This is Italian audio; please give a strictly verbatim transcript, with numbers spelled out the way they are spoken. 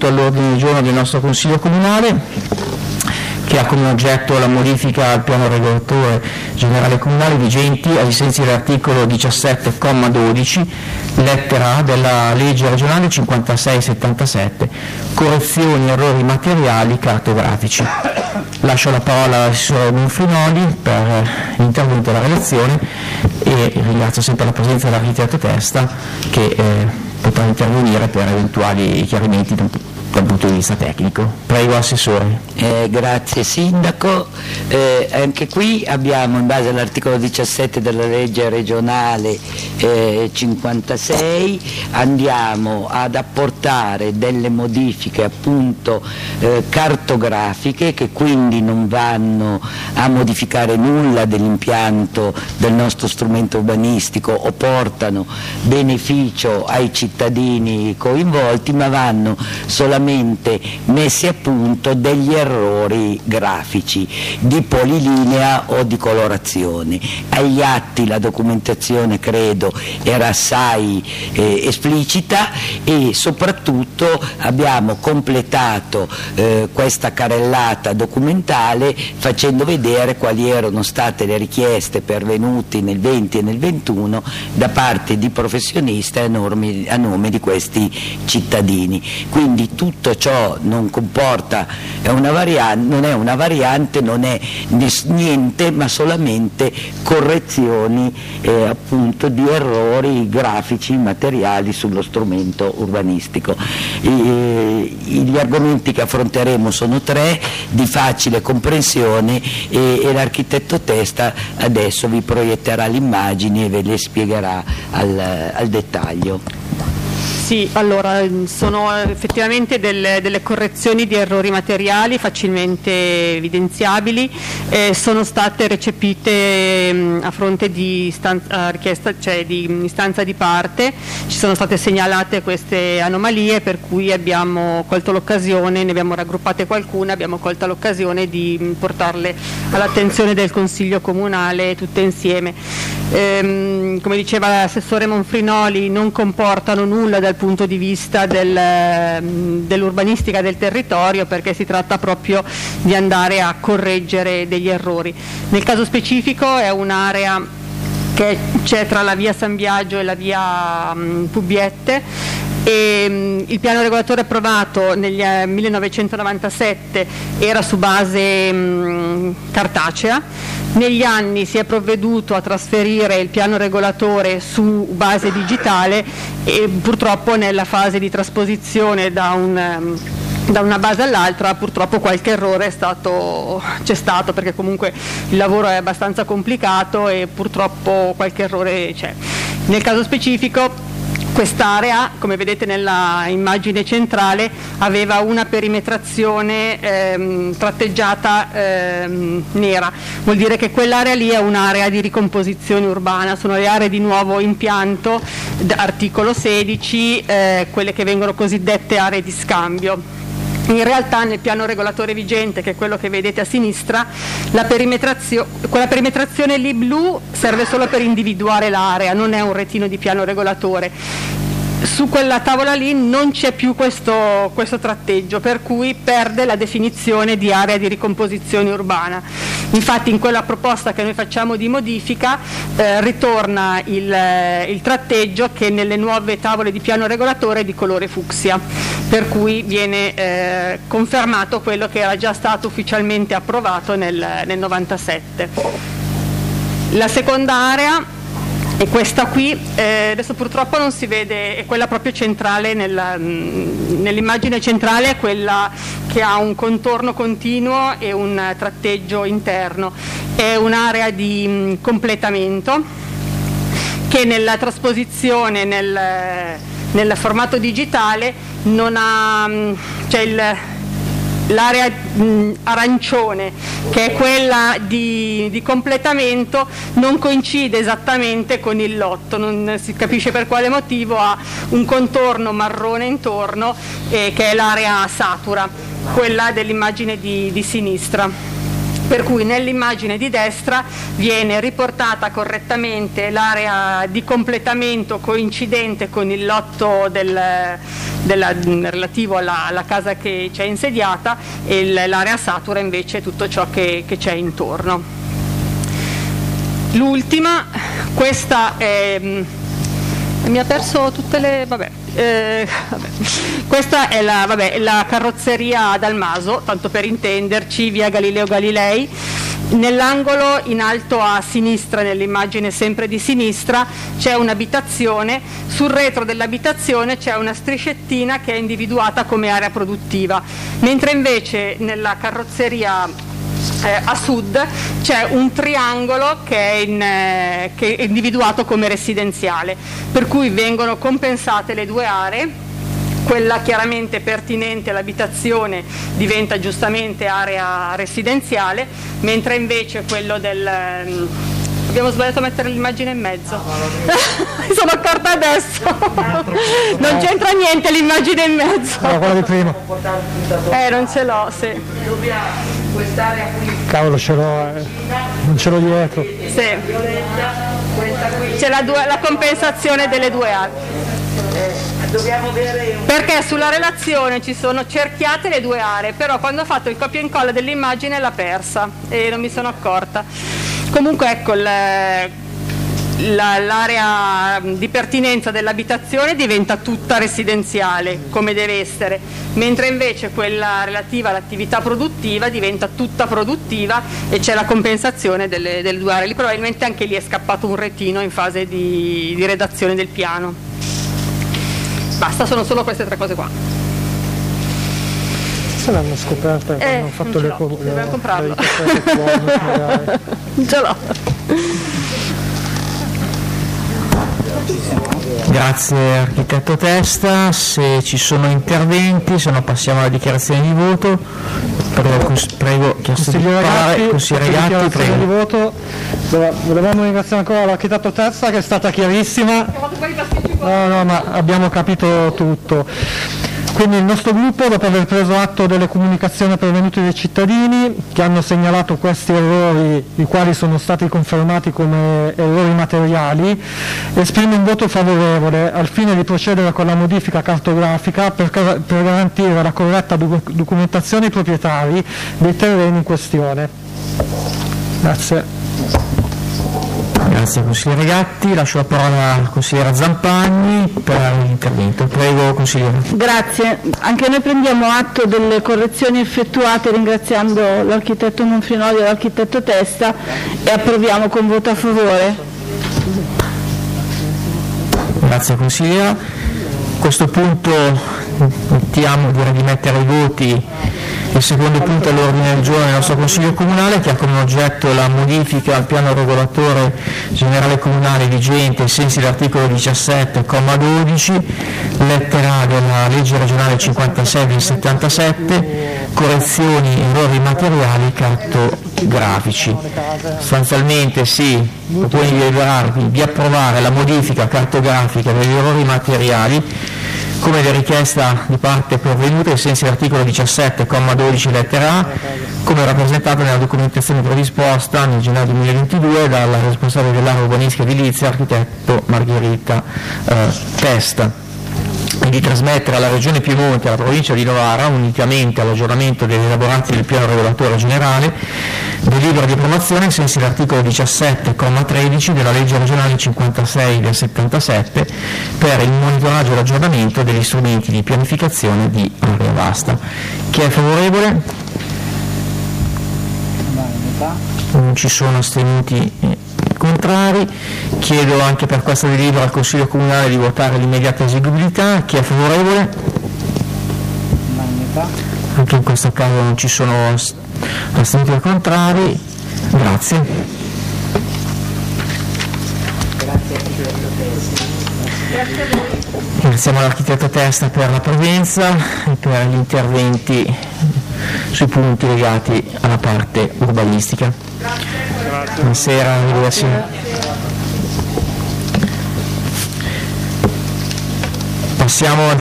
punto all'ordine del giorno del nostro Consiglio Comunale, che ha come oggetto la modifica al piano regolatore generale comunale vigenti ai sensi dell'articolo diciassette comma dodici lettera A della legge regionale cinquantasei settantasette, correzioni errori materiali cartografici. Lascio la parola all'assessore Monfrinoli per l'intervento della relazione e ringrazio sempre la presenza dell'architetto Testa che eh, potrà intervenire per eventuali chiarimenti dal punto di vista tecnico. Prego Assessore. Eh, grazie Sindaco. Eh, anche qui abbiamo, in base all'articolo diciassette della legge regionale eh, cinquantasei, andiamo ad apportare delle modifiche appunto eh, cartografiche, che quindi non vanno a modificare nulla dell'impianto del nostro strumento urbanistico o portano beneficio ai cittadini coinvolti, ma vanno solamente messi a punto degli errori grafici di polilinea o di colorazione. Agli atti la documentazione credo era assai eh, esplicita e soprattutto abbiamo completato eh, questa carrellata documentale facendo vedere quali erano state le richieste pervenute nel venti e nel ventuno da parte di professionisti a nome, a nome di questi cittadini. Quindi tutto ciò non comporta, è una variante, non è una variante, non è niente, ma solamente correzioni eh, appunto di errori grafici materiali sullo strumento urbanistico. E, gli argomenti che affronteremo sono tre, di facile comprensione, e, e l'architetto Testa adesso vi proietterà le immagini e ve le spiegherà al, al dettaglio. Sì, allora sono effettivamente delle, delle correzioni di errori materiali facilmente evidenziabili, eh, sono state recepite mh, a fronte di istanza, richiesta, cioè di istanza di parte, ci sono state segnalate queste anomalie per cui abbiamo colto l'occasione, ne abbiamo raggruppate qualcuna, abbiamo colto l'occasione di mh, portarle all'attenzione del Consiglio Comunale tutte insieme. Ehm, come diceva l'assessore Monfrinoli, non comportano nulla dal punto di vista del, dell'urbanistica del territorio, perché si tratta proprio di andare a correggere degli errori. Nel caso specifico è un'area che c'è tra la via San Biagio e la via um, Pubiette, e um, il piano regolatore approvato nel uh, millenovecentonovantasette era su base um, cartacea. Negli anni si è provveduto a trasferire il piano regolatore su base digitale e purtroppo nella fase di trasposizione da un um, da una base all'altra purtroppo qualche errore è stato, c'è stato, perché comunque il lavoro è abbastanza complicato e purtroppo qualche errore c'è. Nel caso specifico quest'area, come vedete nella immagine centrale, aveva una perimetrazione ehm, tratteggiata ehm, nera, vuol dire che quell'area lì è un'area di ricomposizione urbana, sono le aree di nuovo impianto, articolo sedici, eh, quelle che vengono cosiddette aree di scambio. In realtà nel piano regolatore vigente, che è quello che vedete a sinistra, la perimetrazio- quella perimetrazione lì blu serve solo per individuare l'area, non è un retino di piano regolatore. Su quella tavola lì non c'è più questo, questo tratteggio, per cui perde la definizione di area di ricomposizione urbana. Infatti in quella proposta che noi facciamo di modifica eh, ritorna il, il tratteggio che nelle nuove tavole di piano regolatore è di colore fucsia, per cui viene eh, confermato quello che era già stato ufficialmente approvato nel, nel novantasette. La seconda area è questa qui, eh, adesso purtroppo non si vede, è quella proprio centrale, nella, nell'immagine centrale è quella che ha un contorno continuo e un tratteggio interno, è un'area di mh, completamento che nella trasposizione nel, nel formato digitale non ha, cioè il l'area arancione, che è quella di, di completamento, non coincide esattamente con il lotto, non si capisce per quale motivo, ha un contorno marrone intorno, eh, che è l'area satura, quella dell'immagine di, di sinistra. per cui nell'immagine di destra viene riportata correttamente l'area di completamento coincidente con il lotto del, della, relativo alla, alla casa che c'è insediata, e l'area satura invece tutto ciò che, che c'è intorno. L'ultima, questa è... mi ha perso tutte le... vabbè. Eh, vabbè. Questa è la, vabbè, la carrozzeria ad Almaso, tanto per intenderci, via Galileo Galilei. Nell'angolo in alto a sinistra, nell'immagine sempre di sinistra, c'è un'abitazione, sul retro dell'abitazione c'è una striscettina che è individuata come area produttiva, mentre invece nella carrozzeria Eh, a sud c'è un triangolo che è, in, eh, che è individuato come residenziale, per cui vengono compensate le due aree. Quella chiaramente pertinente all'abitazione diventa giustamente area residenziale, mentre invece quello del... ehm, abbiamo sbagliato a mettere l'immagine in mezzo. Mi sono accorta adesso. Non c'entra niente l'immagine in mezzo. No, quella di prima. Eh, non ce l'ho, sì. Quest'area qui. Cavolo, ce l'ho, eh. Non ce l'ho dietro. Sì. C'è la, due, la compensazione delle due aree. Perché sulla relazione ci sono cerchiate le due aree, però quando ho fatto il copia e incolla dell'immagine l'ha persa e non mi sono accorta. Comunque ecco, l'area di pertinenza dell'abitazione diventa tutta residenziale, come deve essere, mentre invece quella relativa all'attività produttiva diventa tutta produttiva e c'è la compensazione delle, delle due aree. Lì probabilmente anche lì è scappato un retino in fase di, di redazione del piano. Basta, sono solo queste tre cose qua. Se l'hanno scoperta e eh, hanno fatto le cose. Dobbiamo comprarlo. Non ce l'ho. Grazie architetto Testa. Se ci sono interventi, se no passiamo alla dichiarazione di voto. Prego, prego consigliere Gatti, consigliere Gatti, prego. Di voto. Volevamo ringraziare ancora l'architetto Testa, che è stata chiarissima. No, no, ma abbiamo capito tutto. Quindi il nostro gruppo, dopo aver preso atto delle comunicazioni pervenute dai cittadini che hanno segnalato questi errori, i quali sono stati confermati come errori materiali, esprime un voto favorevole al fine di procedere con la modifica cartografica per, per garantire la corretta documentazione ai proprietari dei terreni in questione. Grazie. Grazie consigliere Gatti, lascio la parola alla consigliera Zampagni per l'intervento. Prego consigliere. Grazie, anche noi prendiamo atto delle correzioni effettuate ringraziando l'architetto Monfinoli e l'architetto Testa e approviamo con voto a favore. Grazie consigliera. A questo punto mettiamo, direi di mettere ai voti il secondo punto all'ordine del giorno del nostro Consiglio Comunale, che ha come oggetto la modifica al piano regolatore generale comunale vigente ai sensi dell'articolo diciassette, comma dodici, lettera A della legge regionale cinquantasei del settantasette, correzioni, errori materiali cartografici. Sostanzialmente si propone di deliberarvi di approvare la modifica cartografica degli errori materiali come da richiesta di parte pervenuta ai sensi dell'articolo diciassette, comma dodici, lettera A, come rappresentata nella documentazione predisposta nel gennaio duemilaventidue dalla responsabile dell'area urbanistica edilizia, architetto Margherita eh, Testa, e di trasmettere alla Regione Piemonte e alla provincia di Novara, unitamente all'aggiornamento degli elaborati del piano regolatore generale, delibera di approvazione ai sensi dell'articolo diciassette, comma tredici della legge regionale cinquantasei del settantasette per il monitoraggio e l'aggiornamento degli strumenti di pianificazione di area vasta. Chi è favorevole? Non ci sono astenuti e contrari. Chiedo anche per questa delibera al Consiglio Comunale di votare l'immediata eseguibilità. Chi è favorevole? Anche in questo caso non ci sono astenuti e contrari. Grazie. Ringraziamo l'architetto Testa per la presenza e per gli interventi sui punti legati alla parte urbanistica. Buonasera, arrivederci. Passiamo